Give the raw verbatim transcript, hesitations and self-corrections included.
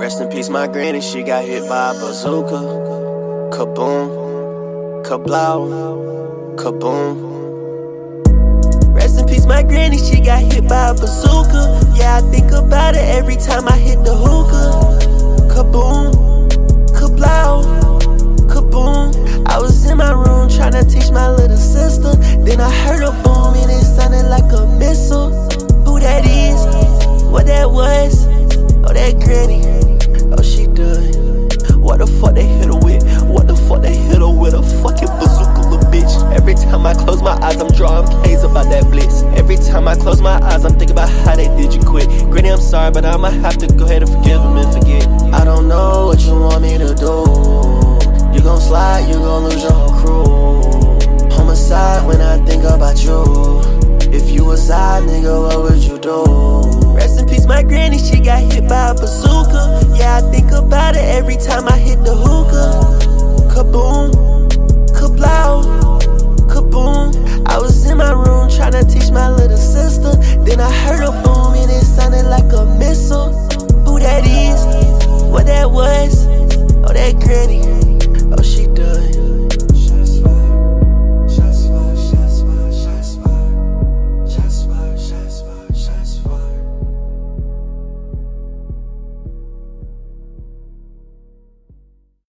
Rest in peace, my granny, she got hit by a bazooka. Kaboom, kablow, kaboom. Rest in peace, my granny, she got hit by a bazooka. Yeah, I think about it every time I hit the hookah. Kaboom, kablow, kaboom. I was in my room tryna teach my little sister. Then I heard a boom and it sounded like a missile. Who that is? What that was? Oh, that granny. Oh, she done. What the fuck they hit her with? What the fuck they hit her with? A fucking bazooka, little bitch. Every time I close my eyes, I'm drawing plays about that blitz. Every time I close my eyes, I'm thinking about how they did you quit. Granny, I'm sorry, but I'ma have to go ahead and forgive him and forget. I don't know what you want me to do. You gon' slide, you gon' lose your whole crew. Homicide when I think about you. If you was I, nigga,